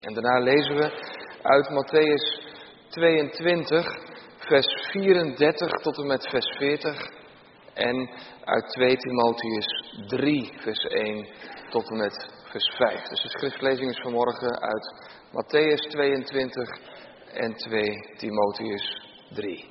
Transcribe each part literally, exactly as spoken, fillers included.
En daarna lezen we uit Mattheüs tweeëntwintig, vers vierendertig tot en met vers veertig. En uit tweede Timotheüs drie, vers één tot en met vers vijf. Dus de schriftlezing is vanmorgen uit Mattheüs tweeëntwintig en tweede Timotheüs drie.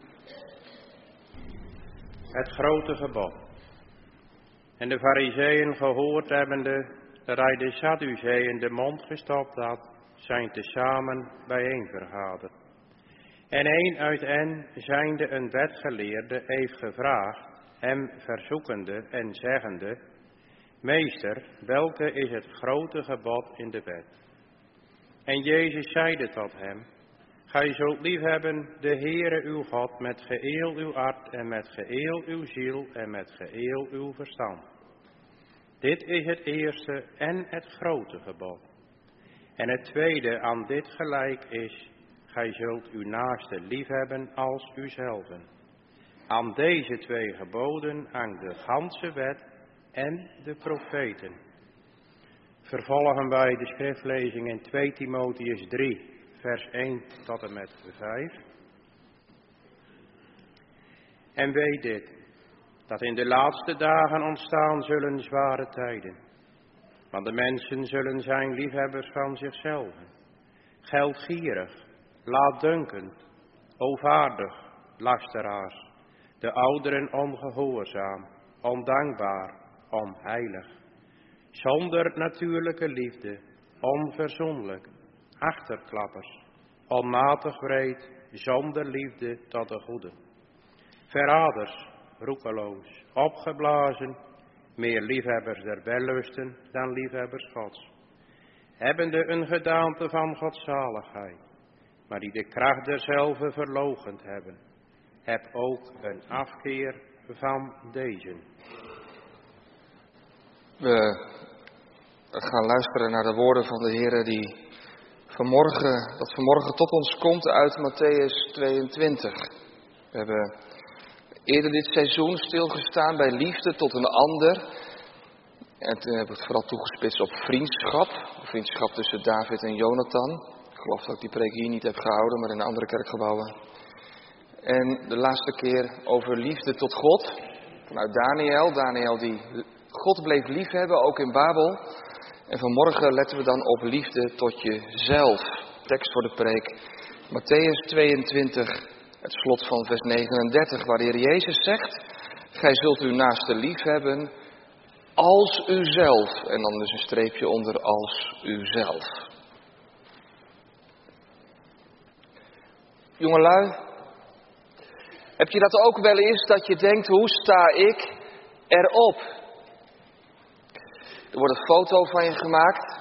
Het grote gebod. En de Farizeeën gehoord hebbende dat hij de Sadduceeën de mond gestopt had, zijn tezamen bijeen vergaderd. En een uit hen, zijnde een wetgeleerde, heeft gevraagd, hem verzoekende en zeggende: Meester, welke is het grote gebod in de wet? En Jezus zeide tot hem: Gij zult liefhebben de Heere uw God met geheel uw hart en met geheel uw ziel en met geheel uw verstand. Dit is het eerste en het grote gebod. En het tweede aan dit gelijk is: Gij zult uw naaste liefhebben als uzelven. Aan deze twee geboden hangt de ganse wet en de profeten. Vervolgen wij de schriftlezing in tweede Timotheüs drie, vers één tot en met vijf. En weet dit, dat in de laatste dagen ontstaan zullen zware tijden. Want de mensen zullen zijn liefhebbers van zichzelf, geldgierig, laatdunkend, ovaardig, lasteraars, de ouderen ongehoorzaam, ondankbaar, onheilig, zonder natuurlijke liefde, onverzoenlijk, achterklappers, onmatig wreed, zonder liefde tot de goede, verraders, roekeloos, opgeblazen, meer liefhebbers der wellusten dan liefhebbers Gods, hebbende een gedaante van godzaligheid, maar die de kracht derzelve verloochend hebben. Heb ook een afkeer van deze. We gaan luisteren naar de woorden van de Heere die vanmorgen, dat vanmorgen tot ons komt uit Mattheüs tweeëntwintig. We hebben eerder dit seizoen stilgestaan bij liefde tot een ander. En toen heb ik het vooral toegespitst op vriendschap. Vriendschap tussen David en Jonathan. Ik geloof dat ik die preek hier niet heb gehouden, maar in andere kerkgebouwen. En de laatste keer over liefde tot God. Vanuit Daniel. Daniel die God bleef liefhebben, ook in Babel. En vanmorgen letten we dan op liefde tot jezelf. Tekst voor de preek. Mattheüs tweeëntwintig, het slot van vers negenendertig, waar de Heer Jezus zegt: Gij zult uw naaste liefhebben als uzelf. En dan dus een streepje onder als uzelf. Jongelui, heb je dat ook wel eens, dat je denkt: hoe sta ik erop? Er wordt een foto van je gemaakt.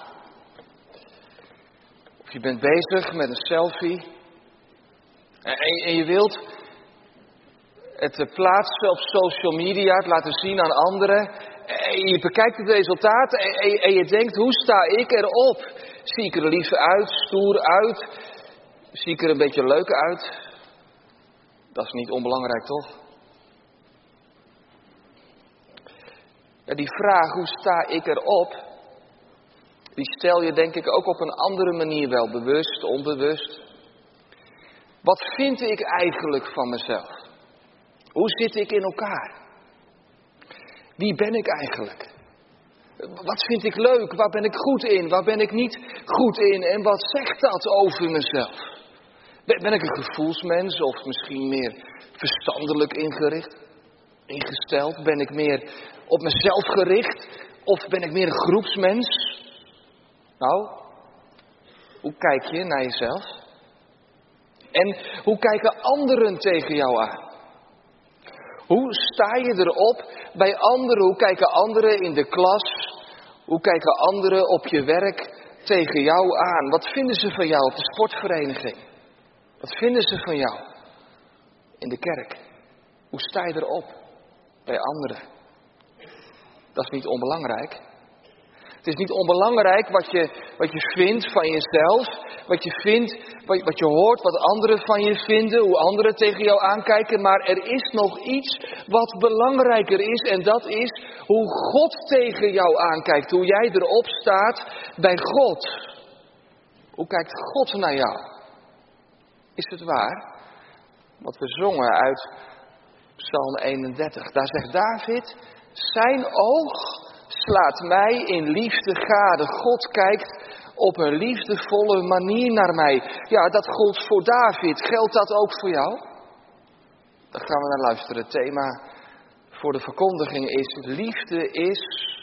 Of je bent bezig met een selfie. En, en je wilt het plaatsen op social media, het laten zien aan anderen. En je bekijkt het resultaat en, en, en je denkt: hoe sta ik erop? Zie ik er lief uit, stoer uit? Zie ik er een beetje leuk uit? Dat is niet onbelangrijk, toch? Ja, die vraag, hoe sta ik erop? Die stel je denk ik ook op een andere manier wel, bewust, onbewust. Wat vind ik eigenlijk van mezelf? Hoe zit ik in elkaar? Wie ben ik eigenlijk? Wat vind ik leuk? Waar ben ik goed in? Waar ben ik niet goed in? En wat zegt dat over mezelf? Ben ik een gevoelsmens of misschien meer verstandelijk ingericht, ingesteld? Ben ik meer op mezelf gericht of ben ik meer een groepsmens? Nou, hoe kijk je naar jezelf? En hoe kijken anderen tegen jou aan? Hoe sta je erop bij anderen? Hoe kijken anderen in de klas? Hoe kijken anderen op je werk tegen jou aan? Wat vinden ze van jou op de sportvereniging? Wat vinden ze van jou in de kerk? Hoe sta je erop bij anderen? Dat is niet onbelangrijk. Het is niet onbelangrijk wat je, wat je vindt van jezelf. Wat je vindt, wat, wat je hoort, wat anderen van je vinden. Hoe anderen tegen jou aankijken. Maar er is nog iets wat belangrijker is. En dat is hoe God tegen jou aankijkt. Hoe jij erop staat bij God. Hoe kijkt God naar jou? Is het waar? Wat we zongen uit Psalm eenendertig. Daar zegt David, zijn oog slaat mij in liefde gade. God kijkt op een liefdevolle manier naar mij. Ja, dat gold voor David. Geldt dat ook voor jou? Daar gaan we naar luisteren. Het thema voor de verkondiging is, liefde is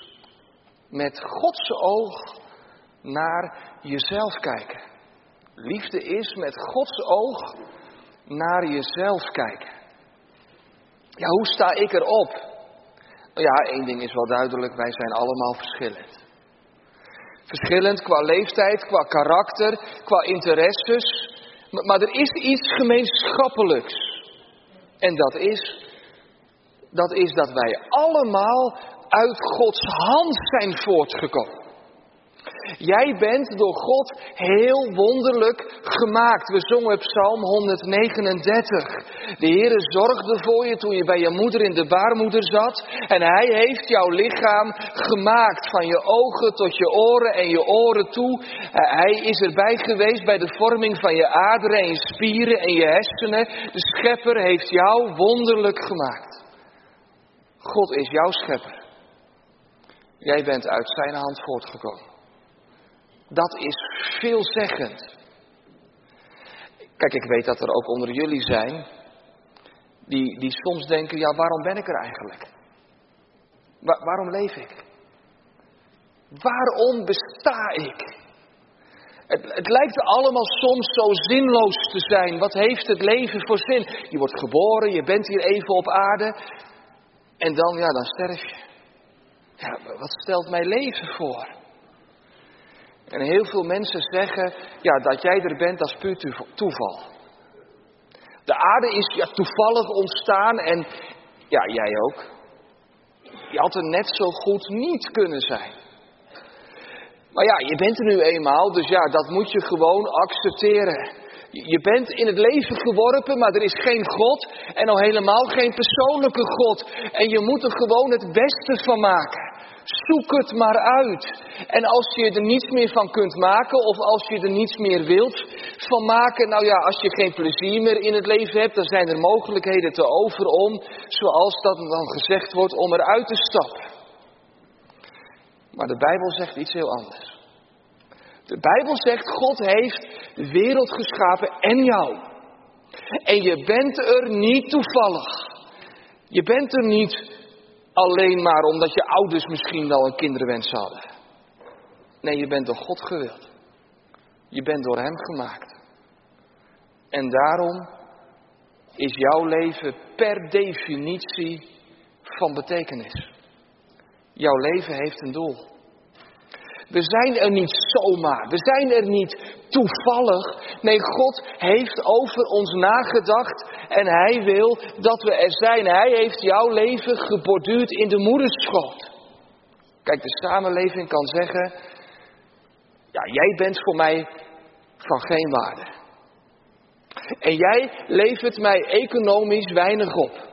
met Gods oog naar jezelf kijken. Liefde is met Gods oog naar jezelf kijken. Ja, hoe sta ik erop? Nou ja, één ding is wel duidelijk, wij zijn allemaal verschillend. Verschillend qua leeftijd, qua karakter, qua interesses. Maar, maar er is iets gemeenschappelijks. En dat is, dat is dat wij allemaal uit Gods hand zijn voortgekomen. Jij bent door God heel wonderlijk gemaakt. We zongen Psalm honderdnegenendertig. De Heere zorgde voor je toen je bij je moeder in de baarmoeder zat. En Hij heeft jouw lichaam gemaakt. Van je ogen tot je oren en je oren toe. Hij is erbij geweest bij de vorming van je aderen en je spieren en je hersenen. De Schepper heeft jou wonderlijk gemaakt. God is jouw Schepper. Jij bent uit zijn hand voortgekomen. Dat is veelzeggend. Kijk, ik weet dat er ook onder jullie zijn die, die soms denken, ja, waarom ben ik er eigenlijk? Wa- waarom leef ik? Waarom besta ik? Het, het lijkt allemaal soms zo zinloos te zijn. Wat heeft het leven voor zin? Je wordt geboren, je bent hier even op aarde en dan, ja, dan sterf je. Ja, wat stelt mijn leven voor? En heel veel mensen zeggen, ja, dat jij er bent, dat is puur toeval. De aarde is ja, toevallig ontstaan en ja, jij ook. Je had er net zo goed niet kunnen zijn. Maar ja, je bent er nu eenmaal, dus ja, dat moet je gewoon accepteren. Je bent in het leven geworpen, maar er is geen God en al helemaal geen persoonlijke God. En je moet er gewoon het beste van maken. Zoek het maar uit. En als je er niets meer van kunt maken, of als je er niets meer wilt van maken, nou ja, als je geen plezier meer in het leven hebt, dan zijn er mogelijkheden te over om, zoals dat dan gezegd wordt, om eruit te stappen. Maar de Bijbel zegt iets heel anders. De Bijbel zegt, God heeft de wereld geschapen en jou. En je bent er niet toevallig. Je bent er niet alleen maar omdat je ouders misschien wel een kinderwens hadden. Nee, je bent door God gewild. Je bent door Hem gemaakt. En daarom is jouw leven per definitie van betekenis. Jouw leven heeft een doel. We zijn er niet zomaar. We zijn er niet toevallig. Nee, God heeft over ons nagedacht. En Hij wil dat we er zijn. Hij heeft jouw leven geborduurd in de moederschoot. Kijk, de samenleving kan zeggen, ja, jij bent voor mij van geen waarde. En jij levert mij economisch weinig op.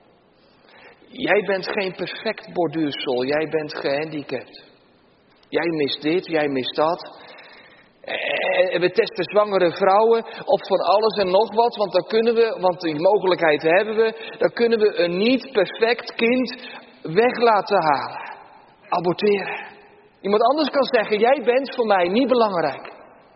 Jij bent geen perfect borduursel. Jij bent gehandicapt. Jij mist dit, jij mist dat. En we testen zwangere vrouwen op van alles en nog wat. Want dan kunnen we, want die mogelijkheid hebben we. Dan kunnen we een niet perfect kind weg laten halen. Aborteren. Iemand anders kan zeggen, jij bent voor mij niet belangrijk.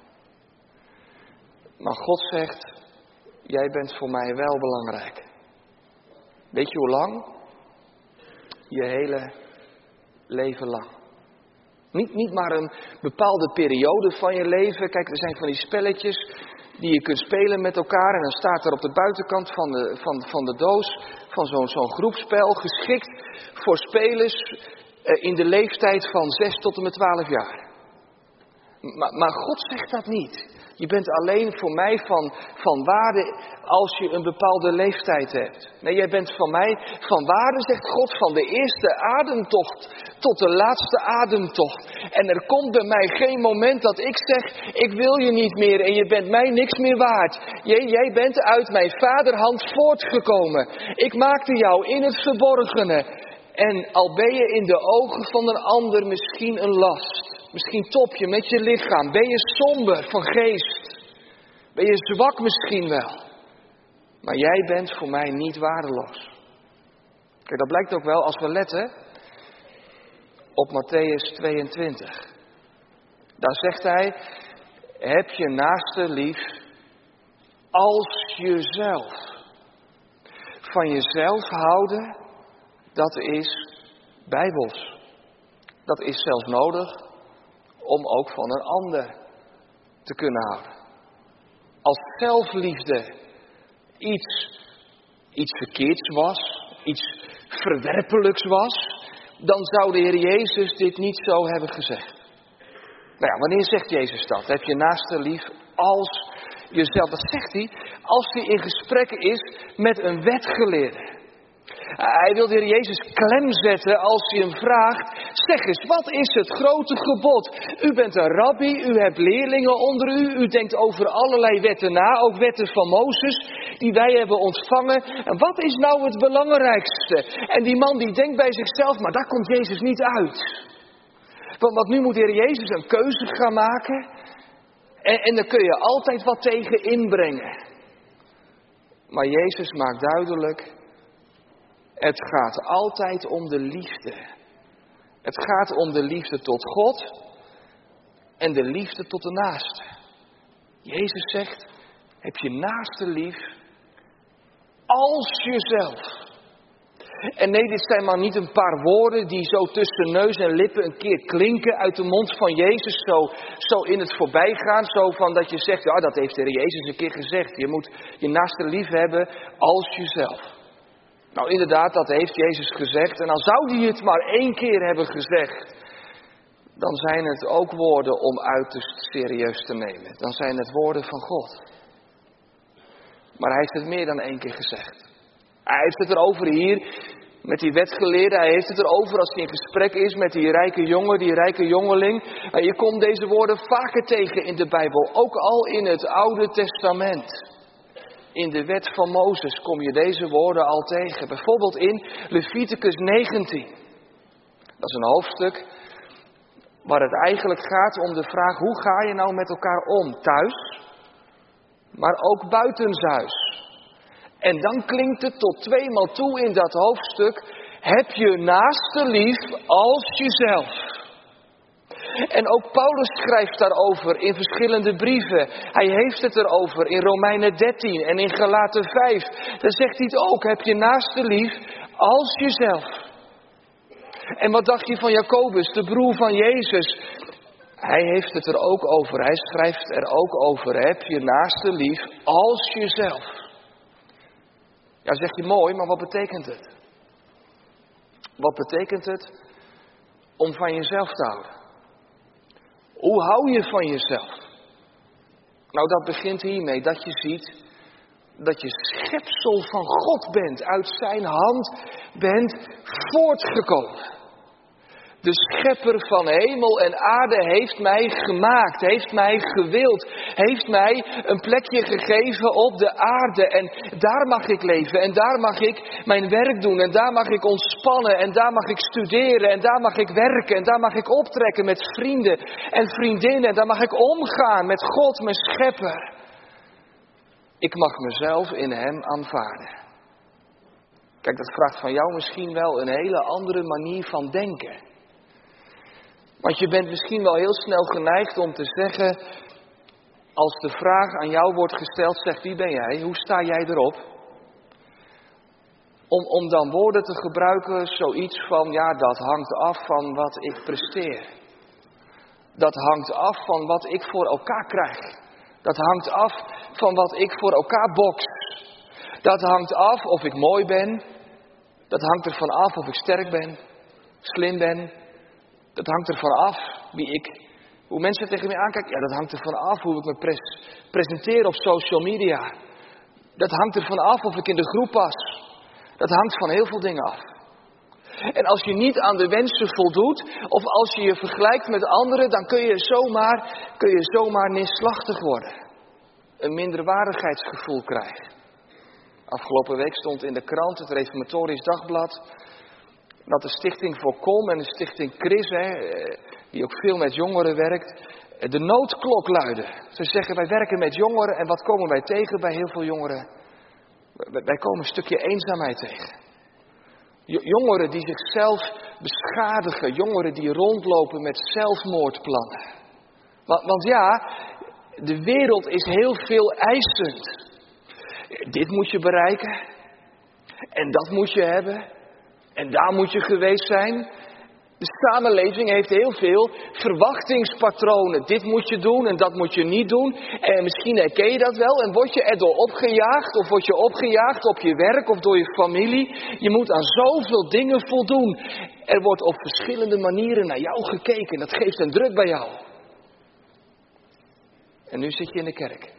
Maar God zegt, jij bent voor mij wel belangrijk. Weet je hoe lang? Je hele leven lang. Niet, niet maar een bepaalde periode van je leven. Kijk, er zijn van die spelletjes die je kunt spelen met elkaar. En dan staat er op de buitenkant van de, van, van de doos van zo'n zo'n groepspel geschikt voor spelers eh, in de leeftijd van zes tot en met twaalf jaar. Maar, maar God zegt dat niet. Je bent alleen voor mij van, van waarde als je een bepaalde leeftijd hebt. Nee, jij bent van mij van waarde, zegt God, van de eerste ademtocht tot de laatste ademtocht. En er komt bij mij geen moment dat ik zeg, ik wil je niet meer en je bent mij niks meer waard. Jij, jij bent uit mijn vaderhand voortgekomen. Ik maakte jou in het verborgene. En al ben je in de ogen van een ander misschien een last, Misschien top je met je lichaam. Ben je somber van geest. Ben je zwak misschien wel. Maar jij bent voor mij niet waardeloos. Kijk, dat blijkt ook wel als we letten op Mattheüs tweeëntwintig. Daar zegt hij, heb je naaste lief als jezelf. Van jezelf houden, dat is bijbels. Dat is zelfs nodig om ook van een ander te kunnen houden. Als zelfliefde iets, iets verkeerds was, iets verwerpelijks was, dan zou de Heer Jezus dit niet zo hebben gezegd. Nou ja, wanneer zegt Jezus dat? Heb je naaste lief als jezelf. Dat zegt hij als hij in gesprek is met een wetgeleerde. Hij wil de Heer Jezus klem zetten als hij hem vraagt. Zeg eens, wat is het grote gebod? U bent een rabbi, u hebt leerlingen onder u. U denkt over allerlei wetten na, ook wetten van Mozes, die wij hebben ontvangen. En wat is nou het belangrijkste? En die man die denkt bij zichzelf, maar daar komt Jezus niet uit. Want, want nu moet de Heer Jezus een keuze gaan maken. En, en daar kun je altijd wat tegen inbrengen. Maar Jezus maakt duidelijk, het gaat altijd om de liefde. Het gaat om de liefde tot God en de liefde tot de naaste. Jezus zegt, heb je naaste lief als jezelf. En nee, dit zijn maar niet een paar woorden die zo tussen neus en lippen een keer klinken uit de mond van Jezus. Zo, zo in het voorbijgaan, zo van dat je zegt, ja, dat heeft de Heer Jezus een keer gezegd. Je moet je naaste lief hebben als jezelf. Nou inderdaad, dat heeft Jezus gezegd. En al zou hij het maar één keer hebben gezegd, dan zijn het ook woorden om uiterst serieus te nemen. Dan zijn het woorden van God. Maar hij heeft het meer dan één keer gezegd. Hij heeft het erover hier met die wetgeleerde. Hij heeft het erover als hij in gesprek is met die rijke jongen, die rijke jongeling. Maar je komt deze woorden vaker tegen in de Bijbel. Ook al in het Oude Testament. In de wet van Mozes kom je deze woorden al tegen. Bijvoorbeeld in Leviticus negentien. Dat is een hoofdstuk waar het eigenlijk gaat om de vraag, hoe ga je nou met elkaar om? Thuis, maar ook buitenshuis. En dan klinkt het tot tweemaal toe in dat hoofdstuk, heb je naaste lief als jezelf. En ook Paulus schrijft daarover in verschillende brieven. Hij heeft het erover in Romeinen dertien en in Galaten vijf. Dan zegt hij het ook, heb je naaste lief als jezelf. En wat dacht je van Jacobus, de broer van Jezus? Hij heeft het er ook over, hij schrijft er ook over, heb je naaste lief als jezelf. Ja, zeg je mooi, maar wat betekent het? Wat betekent het om van jezelf te houden? Hoe hou je van jezelf? Nou, dat begint hiermee, dat je ziet dat je schepsel van God bent, uit zijn hand bent voortgekomen. De schepper van hemel en aarde heeft mij gemaakt, heeft mij gewild, heeft mij een plekje gegeven op de aarde. En daar mag ik leven en daar mag ik mijn werk doen en daar mag ik ontspannen en daar mag ik studeren en daar mag ik werken en daar mag ik optrekken met vrienden en vriendinnen en daar mag ik omgaan met God, mijn schepper. Ik mag mezelf in hem aanvaarden. Kijk, dat vraagt van jou misschien wel een hele andere manier van denken. Want je bent misschien wel heel snel geneigd om te zeggen, als de vraag aan jou wordt gesteld, zegt wie ben jij, hoe sta jij erop? Om, om dan woorden te gebruiken, zoiets van, ja, dat hangt af van wat ik presteer. Dat hangt af van wat ik voor elkaar krijg. Dat hangt af van wat ik voor elkaar boks. Dat hangt af of ik mooi ben. Dat hangt ervan af of ik sterk ben, slim ben. Dat hangt ervan af wie ik, hoe mensen tegen me aankijken. Ja, dat hangt ervan af hoe ik me pres, presenteer op social media. Dat hangt ervan af of ik in de groep pas. Dat hangt van heel veel dingen af. En als je niet aan de wensen voldoet, of als je je vergelijkt met anderen, dan kun je zomaar, kun je zomaar neerslachtig worden. Een minderwaardigheidsgevoel krijgen. Afgelopen week stond in de krant, het Reformatorisch Dagblad, dat de Stichting Voorkom en de Stichting Chris, hè, die ook veel met jongeren werkt, de noodklok luidde. Ze zeggen, wij werken met jongeren en wat komen wij tegen bij heel veel jongeren? Wij komen een stukje eenzaamheid tegen. Jongeren die zichzelf beschadigen, jongeren die rondlopen met zelfmoordplannen. Want, want ja, de wereld is heel veel eisend. Dit moet je bereiken. En dat moet je hebben. En daar moet je geweest zijn. De samenleving heeft heel veel verwachtingspatronen. Dit moet je doen en dat moet je niet doen. En misschien herken je dat wel. En word je erdoor opgejaagd of word je opgejaagd op je werk of door je familie. Je moet aan zoveel dingen voldoen. Er wordt op verschillende manieren naar jou gekeken. Dat geeft een druk bij jou. En nu zit je in de kerk.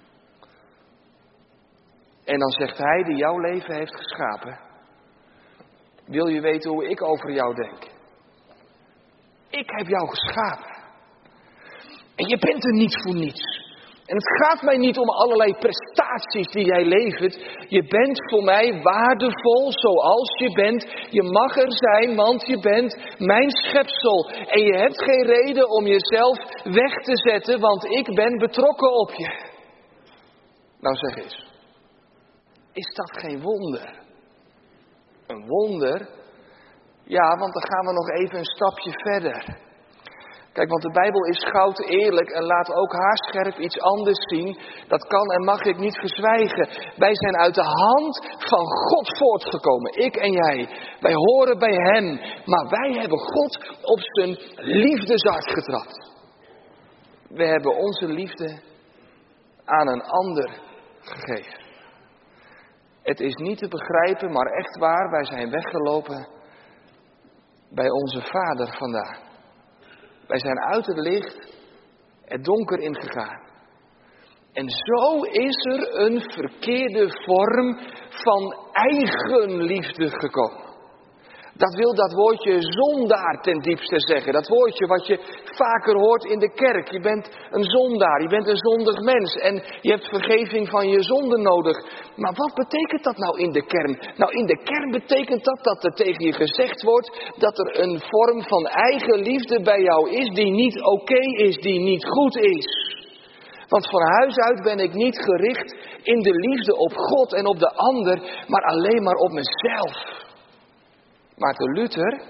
En dan zegt hij die jouw leven heeft geschapen. Wil je weten hoe ik over jou denk? Ik heb jou geschapen. En je bent er niet voor niets. En het gaat mij niet om allerlei prestaties die jij levert. Je bent voor mij waardevol zoals je bent. Je mag er zijn, want je bent mijn schepsel. En je hebt geen reden om jezelf weg te zetten, want ik ben betrokken op je. Nou zeg eens. Is dat geen wonder? Een wonder? Ja, want dan gaan we nog even een stapje verder. Kijk, want de Bijbel is goud eerlijk en laat ook haarscherp iets anders zien. Dat kan en mag ik niet verzwijgen. Wij zijn uit de hand van God voortgekomen, ik en jij. Wij horen bij Hem, maar wij hebben God op zijn liefdeshart getrapt. We hebben onze liefde aan een ander gegeven. Het is niet te begrijpen, maar echt waar, wij zijn weggelopen bij onze Vader vandaan. Wij zijn uit het licht het donker ingegaan. En zo is er een verkeerde vorm van eigenliefde gekomen. Dat wil dat woordje zondaar ten diepste zeggen. Dat woordje wat je vaker hoort in de kerk. Je bent een zondaar, je bent een zondig mens en je hebt vergeving van je zonden nodig. Maar wat betekent dat nou in de kern? Nou, in de kern betekent dat dat er tegen je gezegd wordt dat er een vorm van eigenliefde bij jou is die niet oké is, die niet goed is. Want van huis uit ben ik niet gericht in de liefde op God en op de ander, maar alleen maar op mezelf. Maarten Luther,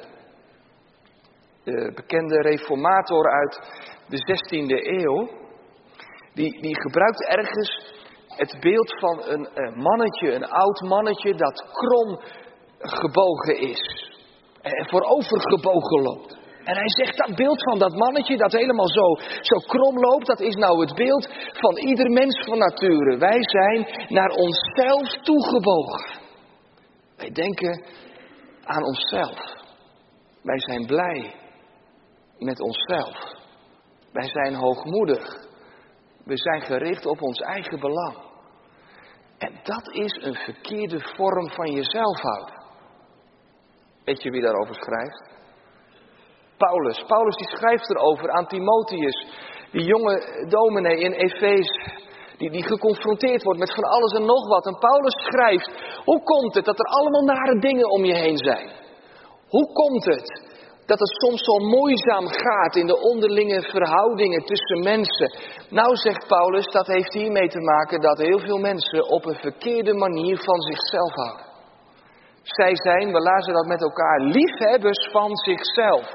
de bekende reformator uit de zestiende eeuw, die, die gebruikt ergens het beeld van een, een mannetje, een oud mannetje dat krom gebogen is en voorover gebogen loopt. En hij zegt dat beeld van dat mannetje dat helemaal zo, zo krom loopt, dat is nou het beeld van ieder mens van nature. Wij zijn naar onszelf toegebogen. Wij denken aan onszelf. Wij zijn blij met onszelf. Wij zijn hoogmoedig. We zijn gericht op ons eigen belang. En dat is een verkeerde vorm van jezelf houden. Weet je wie daarover schrijft? Paulus. Paulus die schrijft erover aan Timotheus. Die jonge dominee in Efeze. Die, die geconfronteerd wordt met van alles en nog wat. En Paulus schrijft, hoe komt het dat er allemaal nare dingen om je heen zijn? Hoe komt het dat het soms zo moeizaam gaat in de onderlinge verhoudingen tussen mensen? Nou, zegt Paulus, dat heeft hiermee te maken dat heel veel mensen op een verkeerde manier van zichzelf houden. Zij zijn, we lazen dat met elkaar, liefhebbers van zichzelf.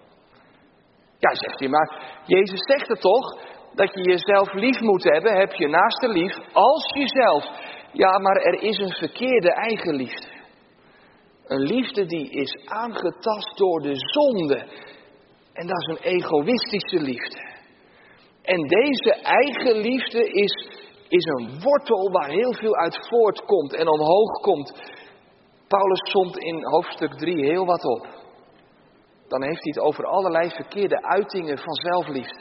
Ja, zegt hij, maar Jezus zegt het toch? Dat je jezelf lief moet hebben, heb je naaste lief als jezelf. Ja, maar er is een verkeerde eigenliefde. Een liefde die is aangetast door de zonde. En dat is een egoïstische liefde. En deze eigenliefde is, is een wortel waar heel veel uit voortkomt en omhoog komt. Paulus somt in hoofdstuk drie heel wat op. Dan heeft hij het over allerlei verkeerde uitingen van zelfliefde.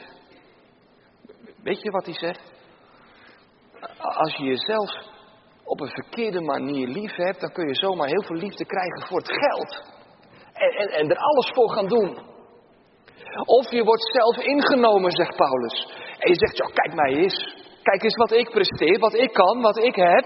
Weet je wat hij zegt? Als je jezelf op een verkeerde manier lief hebt, dan kun je zomaar heel veel liefde krijgen voor het geld. En, en, en er alles voor gaan doen. Of je wordt zelf ingenomen, zegt Paulus. En je zegt, ja, kijk mij eens. Kijk eens wat ik presteer, wat ik kan, wat ik heb.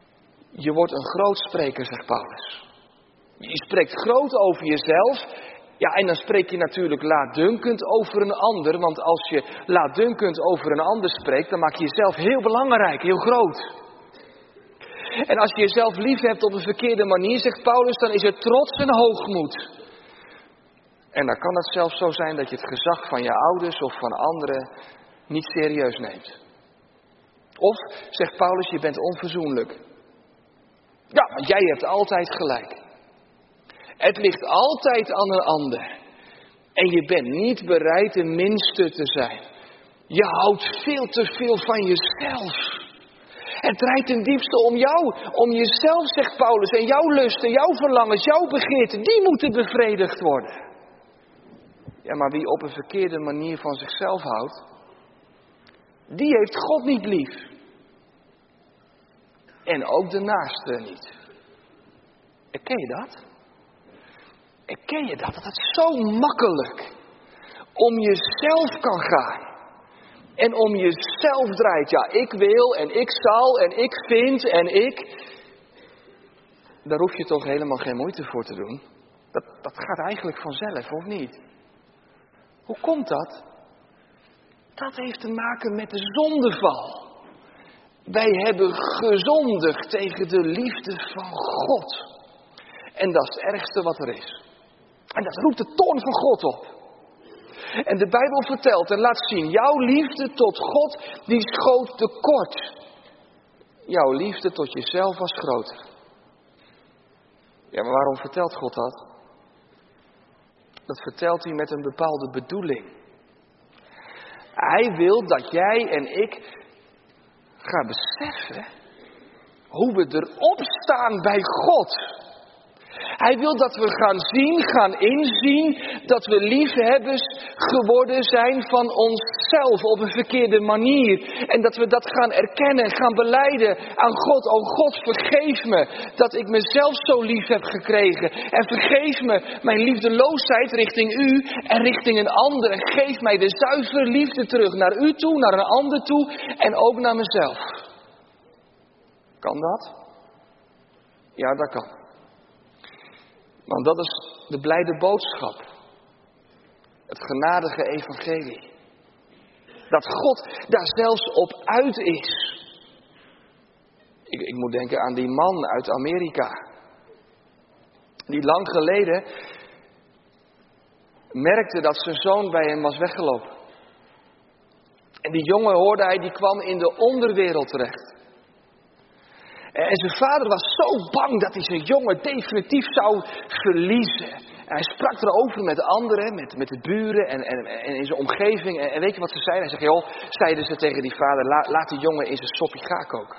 Je wordt een grootspreker, zegt Paulus. Je spreekt groot over jezelf Ja, en dan spreek je natuurlijk laatdunkend over een ander. Want als je laatdunkend over een ander spreekt, dan maak je jezelf heel belangrijk, heel groot. En als je jezelf lief hebt op een verkeerde manier, zegt Paulus, dan is het trots en hoogmoed. En dan kan het zelfs zo zijn dat je het gezag van je ouders of van anderen niet serieus neemt. Of, zegt Paulus, je bent onverzoenlijk. Ja, want jij hebt altijd gelijk. Het ligt altijd aan een ander. En je bent niet bereid de minste te zijn. Je houdt veel te veel van jezelf. Het draait ten diepste om jou, om jezelf, zegt Paulus. En jouw lusten, jouw verlangens, jouw begeerten, die moeten bevredigd worden. Ja, maar wie op een verkeerde manier van zichzelf houdt, die heeft God niet lief. En ook de naaste niet. Ken je dat? Ken je dat? Dat het zo makkelijk om jezelf kan gaan. En om jezelf draait. Ja, ik wil en ik zal en ik vind en ik. Daar hoef je toch helemaal geen moeite voor te doen. Dat, dat gaat eigenlijk vanzelf, of niet? Hoe komt dat? Dat heeft te maken met de zondeval. Wij hebben gezondigd tegen de liefde van God. En dat is het ergste wat er is. En dat roept de toorn van God op. En de Bijbel vertelt en laat zien, jouw liefde tot God, die schoot tekort. Jouw liefde tot jezelf was groter. Ja, maar waarom vertelt God dat? Dat vertelt hij met een bepaalde bedoeling. Hij wil dat jij en ik gaan beseffen hoe we erop staan bij God. Hij wil dat we gaan zien, gaan inzien, dat we liefhebbers geworden zijn van onszelf op een verkeerde manier. En dat we dat gaan erkennen, gaan belijden aan God. O God, vergeef me dat ik mezelf zo lief heb gekregen. En vergeef me mijn liefdeloosheid richting u en richting een ander. En geef mij de zuivere liefde terug naar u toe, naar een ander toe en ook naar mezelf. Kan dat? Ja, dat kan. Want dat is de blijde boodschap. Het genadige evangelie. Dat God daar zelfs op uit is. Ik, ik moet denken aan die man uit Amerika. Die lang geleden merkte dat zijn zoon bij hem was weggelopen. En die jongen, hoorde hij, die kwam in de onderwereld terecht. En zijn vader was zo bang dat hij zijn jongen definitief zou verliezen. En hij sprak erover met anderen, met, met de buren en, en, en in zijn omgeving. En, en weet je wat ze zeiden? Hij zegt, joh, zeiden ze tegen die vader, la, laat die jongen in zijn soppie ga koken.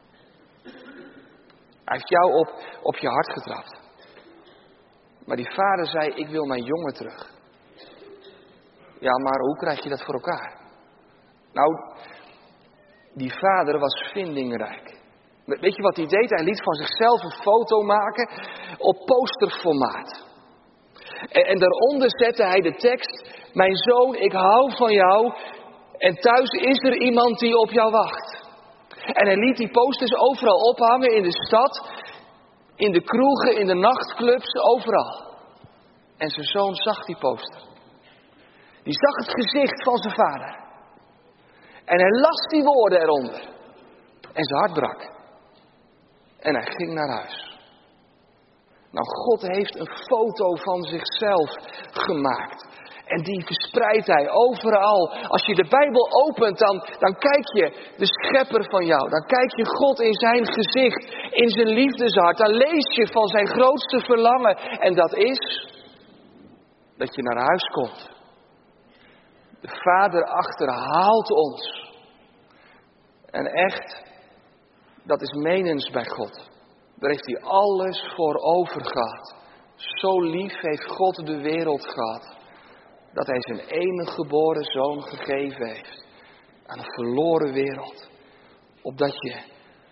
Hij heeft jou op, op je hart getrapt. Maar die vader zei, ik wil mijn jongen terug. Ja, maar hoe krijg je dat voor elkaar? Nou, die vader was vindingrijk. Weet je wat hij deed? Hij liet van zichzelf een foto maken op posterformaat. En, en daaronder zette hij de tekst, mijn zoon, ik hou van jou en thuis is er iemand die op jou wacht. En hij liet die posters overal ophangen in de stad, in de kroegen, in de nachtclubs, overal. En zijn zoon zag die poster. Die zag het gezicht van zijn vader. En hij las die woorden eronder. En zijn hart brak. En hij ging naar huis. Nou, God heeft een foto van zichzelf gemaakt. En die verspreidt hij overal. Als je de Bijbel opent, dan, dan kijk je de schepper van jou. Dan kijk je God in zijn gezicht, in zijn liefdeshart. Dan lees je van zijn grootste verlangen. En dat is dat je naar huis komt. De Vader achterhaalt ons. En echt, dat is menens bij God. Daar heeft hij alles voor over gehad. Zo lief heeft God de wereld gehad. Dat hij zijn enige geboren zoon gegeven heeft. Aan een verloren wereld. Opdat je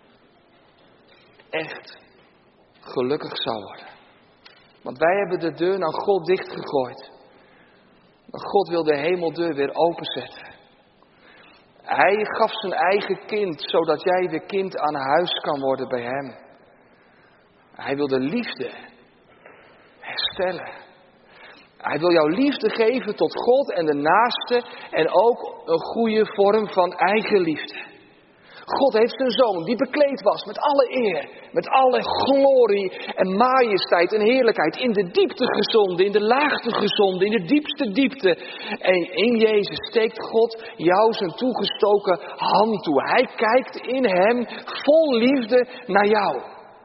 echt gelukkig zou worden. Want wij hebben de deur naar God dichtgegooid. Maar God wil de hemeldeur weer openzetten. Hij gaf zijn eigen kind, zodat jij weer kind aan huis kan worden bij hem. Hij wil de liefde herstellen. Hij wil jou liefde geven tot God en de naaste en ook een goede vorm van eigenliefde. God heeft zijn zoon die bekleed was met alle eer, met alle glorie en majesteit en heerlijkheid. In de diepte gezonden, in de laagte gezonden, in de diepste diepte. En in Jezus steekt God jou zijn toegestoken hand toe. Hij kijkt in hem vol liefde naar jou.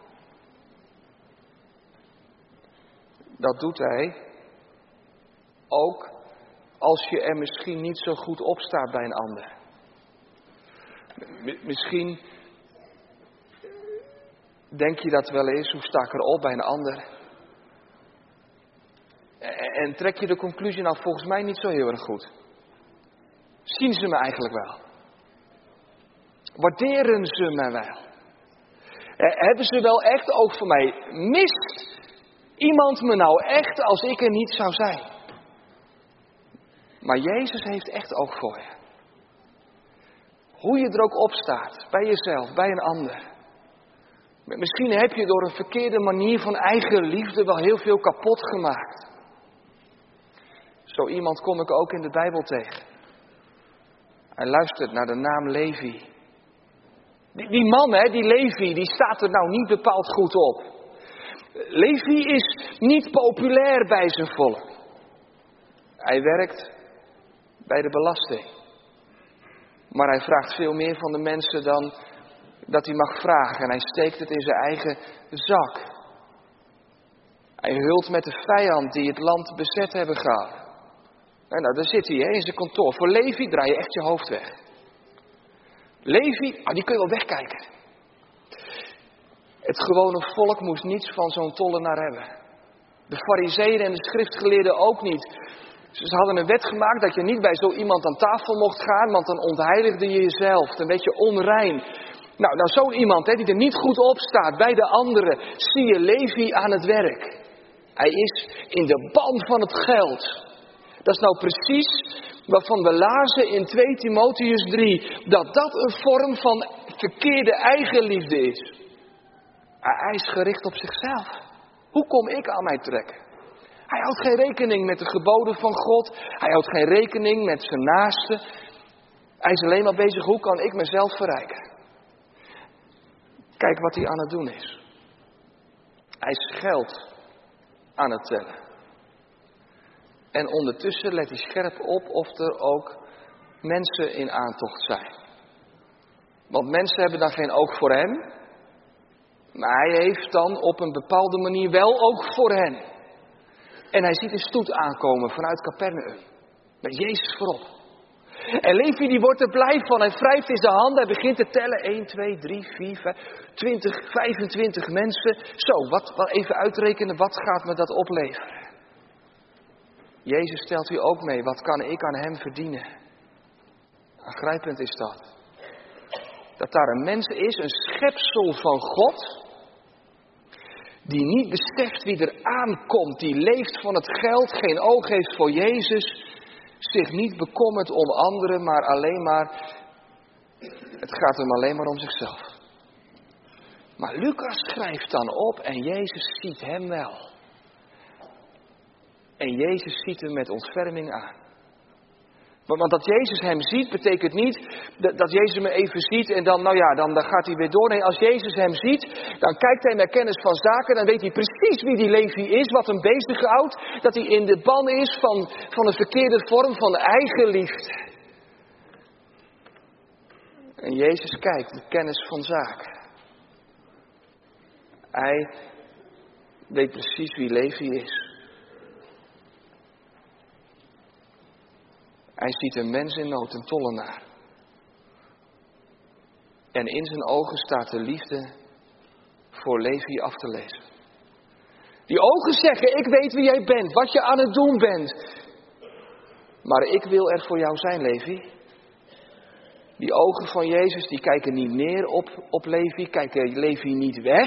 Dat doet hij ook als je er misschien niet zo goed op staat bij een ander. Misschien denk je dat wel eens, hoe sta ik erop bij een ander? En trek je de conclusie, nou volgens mij niet zo heel erg goed. Zien ze me eigenlijk wel? Waarderen ze me wel? Hebben ze wel echt oog voor mij? Mist iemand me nou echt als ik er niet zou zijn? Maar Jezus heeft echt oog voor je. Hoe je er ook op staat, bij jezelf, bij een ander. Misschien heb je door een verkeerde manier van eigen liefde wel heel veel kapot gemaakt. Zo iemand kom ik ook in de Bijbel tegen. Hij luistert naar de naam Levi. Die, die man, hè, die Levi, die staat er nou niet bepaald goed op. Levi is niet populair bij zijn volk. Hij werkt bij de belasting. Maar hij vraagt veel meer van de mensen dan dat hij mag vragen. En hij steekt het in zijn eigen zak. Hij hult met de vijand die het land bezet hebben gehad. En nou, daar zit hij hè, in zijn kantoor. Voor Levi draai je echt je hoofd weg. Levi, oh, die kun je wel wegkijken. Het gewone volk moest niets van zo'n tollenaar hebben. De farizeeën en de schriftgeleerden ook niet. Ze hadden een wet gemaakt dat je niet bij zo iemand aan tafel mocht gaan, want dan ontheiligde je jezelf. Dan werd je onrein. Nou, nou zo'n iemand hè, die er niet goed op staat bij de anderen, zie je Levi aan het werk. Hij is in de ban van het geld. Dat is nou precies waarvan we lazen in twee Timotheüs drie, dat dat een vorm van verkeerde eigenliefde is. Hij is gericht op zichzelf. Hoe kom ik aan mij trekken? Hij houdt geen rekening met de geboden van God. Hij houdt geen rekening met zijn naaste. Hij is alleen maar bezig, hoe kan ik mezelf verrijken? Kijk wat hij aan het doen is. Hij is geld aan het tellen. En ondertussen let hij scherp op of er ook mensen in aantocht zijn. Want mensen hebben dan geen oog voor hem. Maar hij heeft dan op een bepaalde manier wel oog voor hen. En hij ziet een stoet aankomen vanuit Capernaum. Met Jezus voorop. En Levi die wordt er blij van. Hij wrijft in zijn handen. Hij begint te tellen. één, twee, drie, vier, vijf, twintig, vijfentwintig mensen. Zo, wat, wat even uitrekenen. Wat gaat me dat opleveren? Jezus stelt u ook mee. Wat kan ik aan hem verdienen? Aangrijpend is dat. Dat daar een mens is. Een schepsel van God. Die niet beseft wie er aankomt, die leeft van het geld, geen oog heeft voor Jezus, zich niet bekommert om anderen, maar alleen maar, het gaat hem alleen maar om zichzelf. Maar Lucas schrijft dan op en Jezus ziet hem wel. En Jezus ziet hem met ontferming aan. Want dat Jezus hem ziet, betekent niet dat, dat Jezus hem even ziet en dan, nou ja, dan, dan gaat hij weer door. Nee, als Jezus hem ziet, dan kijkt hij met kennis van zaken, dan weet hij precies wie die Levi is, wat hem bezighoudt. Dat hij in de ban is van, van een verkeerde vorm van eigenliefde. En Jezus kijkt met kennis van zaken. Hij weet precies wie Levi is. Hij ziet een mens in nood, een tollenaar. En in zijn ogen staat de liefde voor Levi af te lezen. Die ogen zeggen, ik weet wie jij bent, wat je aan het doen bent. Maar ik wil er voor jou zijn, Levi. Die ogen van Jezus, die kijken niet neer op, op Levi, kijken Levi niet weg.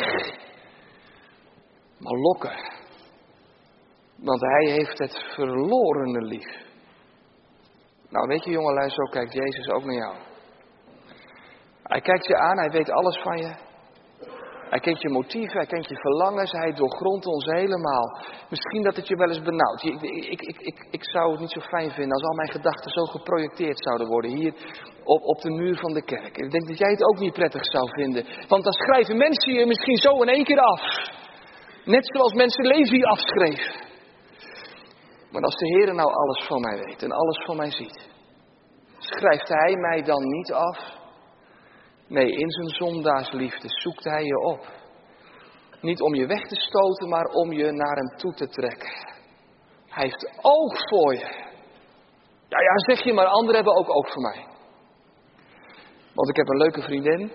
Maar lokken. Want hij heeft het verlorene lief. Nou, weet je jongelui, zo kijkt Jezus ook naar jou. Hij kijkt je aan, hij weet alles van je. Hij kent je motieven, hij kent je verlangens, hij doorgrondt ons helemaal. Misschien dat het je wel eens benauwt. Ik, ik, ik, ik, ik zou het niet zo fijn vinden als al mijn gedachten zo geprojecteerd zouden worden hier op, op de muur van de kerk. Ik denk dat jij het ook niet prettig zou vinden. Want dan schrijven mensen je misschien zo in één keer af. Net zoals mensen Levi afschreven. Maar als de Heer nou alles van mij weet en alles van mij ziet, schrijft hij mij dan niet af? Nee, in zijn zondaarsliefde zoekt hij je op. Niet om je weg te stoten, maar om je naar hem toe te trekken. Hij heeft oog voor je. Ja, ja, zeg je, maar anderen hebben ook oog voor mij. Want ik heb een leuke vriendin.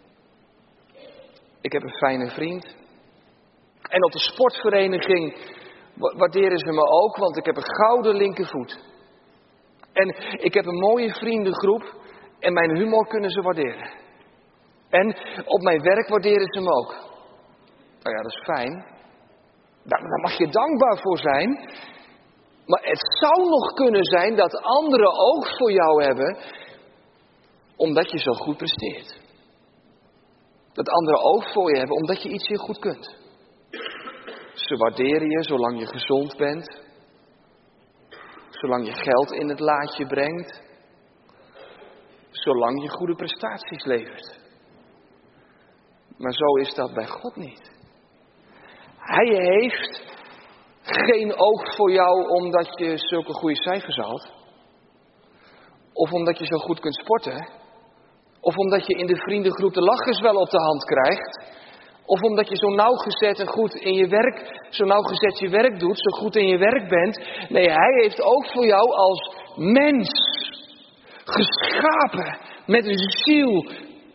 Ik heb een fijne vriend. En op de sportvereniging waarderen ze me ook, want ik heb een gouden linkervoet. En ik heb een mooie vriendengroep en mijn humor kunnen ze waarderen. En op mijn werk waarderen ze me ook. Nou ja, dat is fijn. Daar, daar mag je dankbaar voor zijn. Maar het zou nog kunnen zijn dat anderen oog voor jou hebben, omdat je zo goed presteert. Dat anderen oog voor je hebben, omdat je iets heel goed kunt. Ze waarderen je zolang je gezond bent. Zolang je geld in het laadje brengt. Zolang je goede prestaties levert. Maar zo is dat bij God niet. Hij heeft geen oog voor jou omdat je zulke goede cijfers haalt. Of omdat je zo goed kunt sporten. Of omdat je in de vriendengroep de lachers wel op de hand krijgt. Of omdat je zo nauwgezet en goed in je werk, zo nauwgezet je werk doet, zo goed in je werk bent. Nee, hij heeft oog voor jou als mens. Geschapen met een ziel.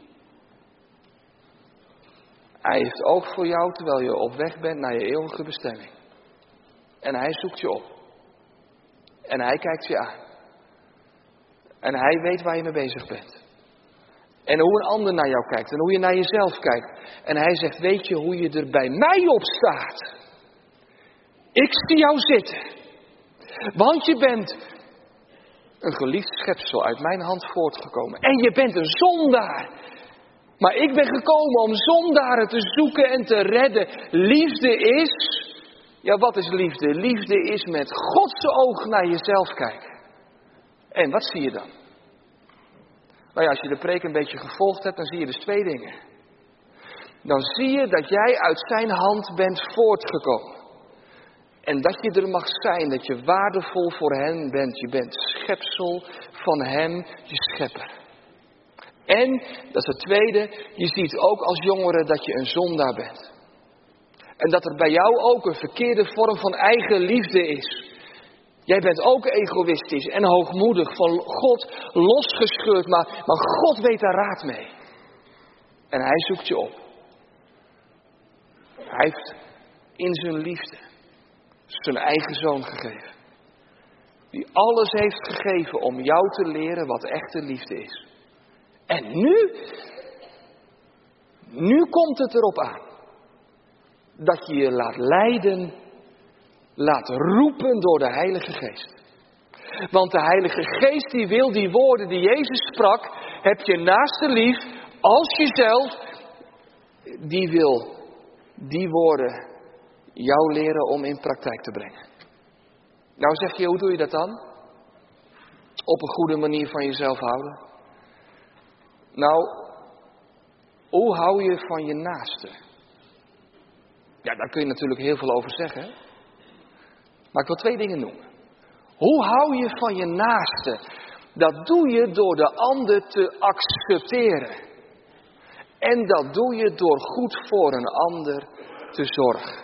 Hij heeft oog voor jou terwijl je op weg bent naar je eeuwige bestemming. En hij zoekt je op. En hij kijkt je aan. En hij weet waar je mee bezig bent. En hoe een ander naar jou kijkt. En hoe je naar jezelf kijkt. En hij zegt, weet je hoe je er bij mij op staat? Ik zie jou zitten. Want je bent een geliefd schepsel uit mijn hand voortgekomen. En je bent een zondaar. Maar ik ben gekomen om zondaren te zoeken en te redden. Liefde is... Ja, wat is liefde? Liefde is met Gods oog naar jezelf kijken. En wat zie je dan? Nou ja, als je de preek een beetje gevolgd hebt, dan zie je dus twee dingen. Dan zie je dat jij uit zijn hand bent voortgekomen. En dat je er mag zijn, dat je waardevol voor hem bent. Je bent schepsel van hem, je schepper. En, dat is het tweede, je ziet ook als jongere dat je een zondaar bent. En dat er bij jou ook een verkeerde vorm van eigen liefde is. Jij bent ook egoïstisch en hoogmoedig, van God losgescheurd, maar, maar God weet daar raad mee. En hij zoekt je op. Hij heeft in zijn liefde zijn eigen zoon gegeven. Die alles heeft gegeven om jou te leren wat echte liefde is. En nu, nu komt het erop aan. Dat je je laat leiden, laat roepen door de Heilige Geest. Want de Heilige Geest die wil die woorden die Jezus sprak, heb je naaste lief als jezelf, die wil die woorden jou leren om in praktijk te brengen. Nou zeg je, hoe doe je dat dan? Op een goede manier van jezelf houden. Nou, hoe hou je van je naaste? Ja, daar kun je natuurlijk heel veel over zeggen. Maar ik wil twee dingen noemen. Hoe hou je van je naaste? Dat doe je door de ander te accepteren. En dat doe je door goed voor een ander te zorgen.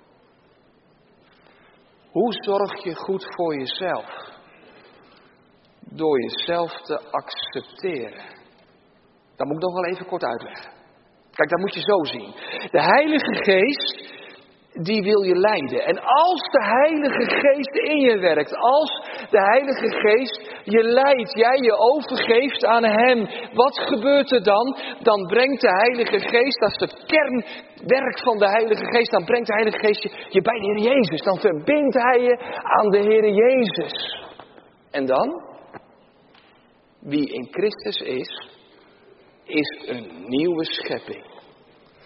Hoe zorg je goed voor jezelf? Door jezelf te accepteren. Dat moet ik nog wel even kort uitleggen. Kijk, dat moet je zo zien. De Heilige Geest, die wil je leiden. En als de Heilige Geest in je werkt, als de Heilige Geest je leidt, jij je overgeeft aan Hem, wat gebeurt er dan? Dan brengt de Heilige Geest, dat is het kernwerk van de Heilige Geest, dan brengt de Heilige Geest je, je bij de Heer Jezus. Dan verbindt Hij je aan de Heer Jezus. En dan? Wie in Christus is, is een nieuwe schepping.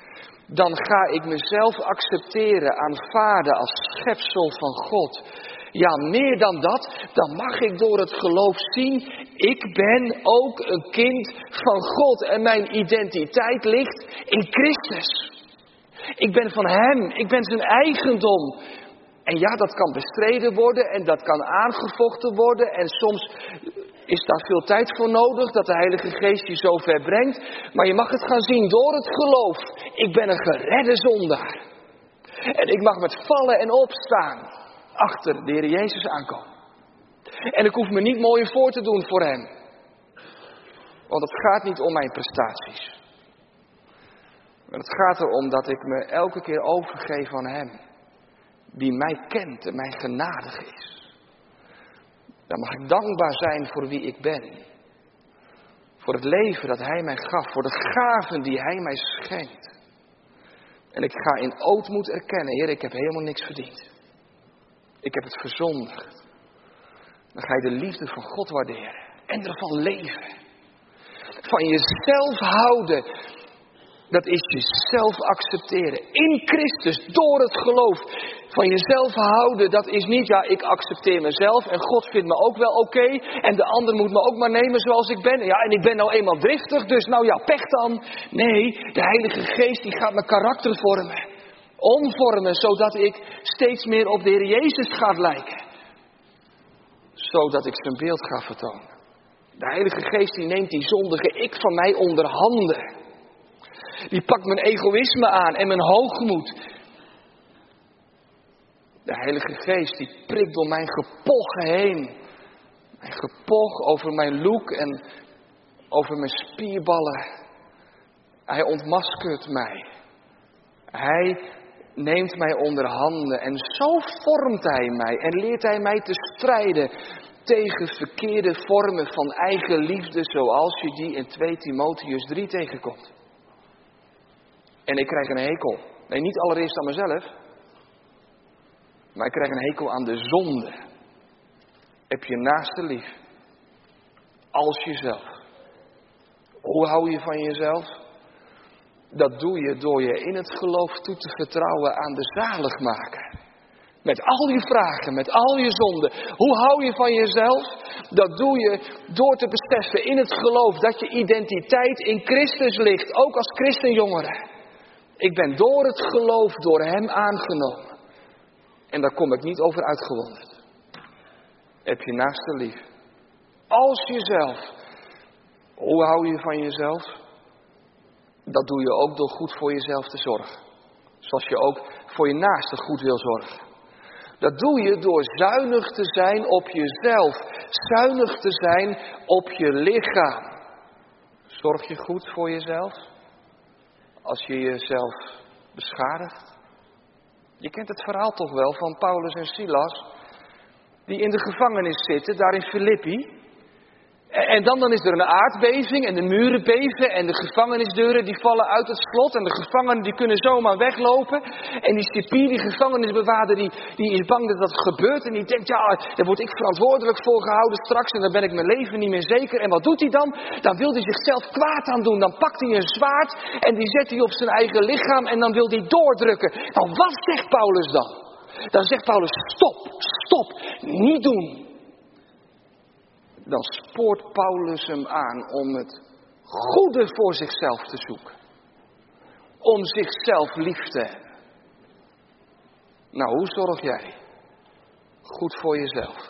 dan ga ik mezelf accepteren, aanvaarden als schepsel van God. Ja, meer dan dat, dan mag ik door het geloof zien, ik ben ook een kind van God en mijn identiteit ligt in Christus. Ik ben van Hem, ik ben zijn eigendom. En ja, dat kan bestreden worden en dat kan aangevochten worden en soms is daar veel tijd voor nodig dat de Heilige Geest je zo ver brengt. Maar je mag het gaan zien door het geloof. Ik ben een geredde zondaar. En ik mag met vallen en opstaan achter de Heer Jezus aankomen. En ik hoef me niet mooier voor te doen voor Hem. Want het gaat niet om mijn prestaties. Maar het gaat erom dat ik me elke keer overgeef aan Hem. Die mij kent en mij genadig is. Dan mag ik dankbaar zijn voor wie ik ben. Voor het leven dat Hij mij gaf. Voor de gaven die Hij mij schenkt. En ik ga in ootmoed erkennen, Heer, ik heb helemaal niks verdiend. Ik heb het verzondigd. Dan ga je de liefde van God waarderen. En ervan leven. Van jezelf houden. Dat is jezelf accepteren. In Christus, door het geloof. Van jezelf houden, dat is niet, ja, ik accepteer mezelf. En God vindt me ook wel oké. Okay, en de ander moet me ook maar nemen zoals ik ben. Ja, en ik ben nou eenmaal driftig, dus nou ja, pech dan. Nee, de Heilige Geest die gaat mijn karakter vormen. Omvormen, zodat ik steeds meer op de Heer Jezus ga lijken. Zodat ik zijn beeld ga vertonen. De Heilige Geest die neemt die zondige ik van mij onder handen. Die pakt mijn egoïsme aan en mijn hoogmoed. De Heilige Geest die prikt door mijn gepoch heen. Mijn gepoch over mijn look en over mijn spierballen. Hij ontmaskert mij. Hij neemt mij onder handen en zo vormt Hij mij en leert Hij mij te strijden tegen verkeerde vormen van eigen liefde zoals je die in twee Timotheüs drie tegenkomt. En ik krijg een hekel. Nee, niet allereerst aan mezelf. Maar ik krijg een hekel aan de zonde. Heb je naaste lief. Als jezelf. Hoe hou je van jezelf? Dat doe je door je in het geloof toe te vertrouwen aan de zaligmaker. Met al je vragen, met al je zonden. Hoe hou je van jezelf? Dat doe je door te beseffen in het geloof dat je identiteit in Christus ligt. Ook als christenjongeren. Ik ben door het geloof door Hem aangenomen. En daar kom ik niet over uitgewonderd. Heb je naaste lief. Als jezelf. Hoe hou je van jezelf? Dat doe je ook door goed voor jezelf te zorgen. Zoals je ook voor je naaste goed wil zorgen. Dat doe je door zuinig te zijn op jezelf. Zuinig te zijn op je lichaam. Zorg je goed voor jezelf? Als je jezelf beschadigt. Je kent het verhaal toch wel van Paulus en Silas. Die in de gevangenis zitten, daar in Filippi. En dan, dan is er een aardbeving en de muren beven en de gevangenisdeuren die vallen uit het slot. En de gevangenen die kunnen zomaar weglopen. En die cipier, die gevangenisbewaarder, die, die is bang dat dat gebeurt. En die denkt, ja, daar word ik verantwoordelijk voor gehouden straks. En dan ben ik mijn leven niet meer zeker. En wat doet hij dan? Dan wil hij zichzelf kwaad aan doen. Dan pakt hij een zwaard en die zet hij op zijn eigen lichaam. En dan wil hij doordrukken. Nou, wat zegt Paulus dan? Dan zegt Paulus, stop, stop, niet doen. Dan spoort Paulus hem aan om het goede voor zichzelf te zoeken. Om zichzelf lief te hebben. Nou, hoe zorg jij goed voor jezelf?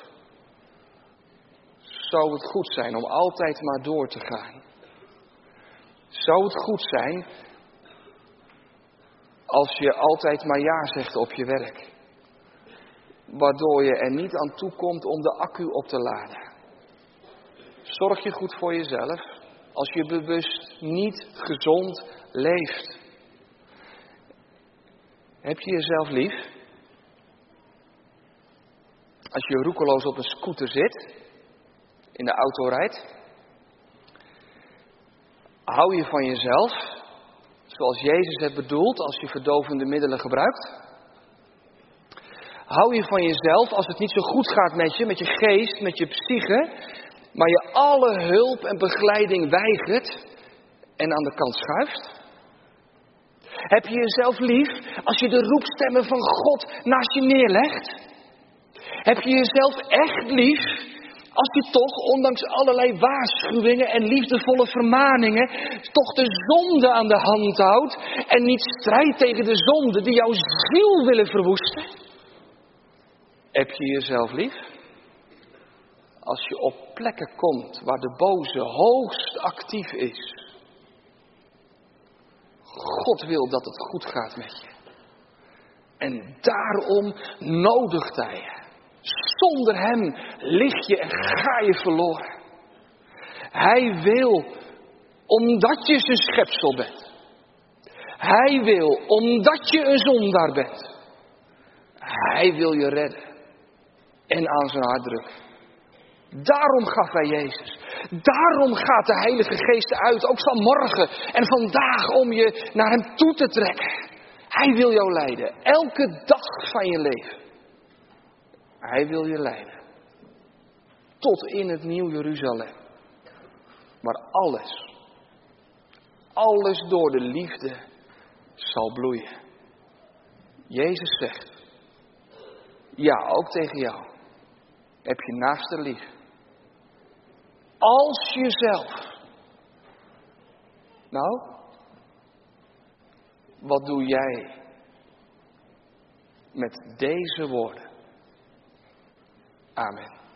Zou het goed zijn om altijd maar door te gaan? Zou het goed zijn als je altijd maar ja zegt op je werk? Waardoor je er niet aan toe komt om de accu op te laden. Zorg je goed voor jezelf als je bewust niet gezond leeft. Heb je jezelf lief? Als je roekeloos op een scooter zit, in de auto rijdt. Hou je van jezelf, zoals Jezus het bedoelt als je verdovende middelen gebruikt? Hou je van jezelf als het niet zo goed gaat met je, met je geest, met je psyche, maar je alle hulp en begeleiding weigert en aan de kant schuift? Heb je jezelf lief als je de roepstemmen van God naast je neerlegt? Heb je jezelf echt lief als je toch, ondanks allerlei waarschuwingen en liefdevolle vermaningen, toch de zonde aan de hand houdt en niet strijdt tegen de zonde die jouw ziel willen verwoesten? Heb je jezelf lief als je op plekken komt waar de boze hoogst actief is? God wil dat het goed gaat met je. En daarom nodigt hij je. Zonder hem lig je en ga je verloren. Hij wil, omdat je zijn schepsel bent. Hij wil, omdat je een zondaar bent. Hij wil je redden. En aan zijn hart drukken. Daarom gaf hij Jezus. Daarom gaat de Heilige Geest uit, ook vanmorgen en vandaag, om je naar hem toe te trekken. Hij wil jou leiden, elke dag van je leven. Hij wil je leiden. Tot in het Nieuw Jeruzalem. Maar alles, alles door de liefde zal bloeien. Jezus zegt, ja, ook tegen jou, heb je naaste lief. Als jezelf. Nou, wat doe jij met deze woorden? Amen.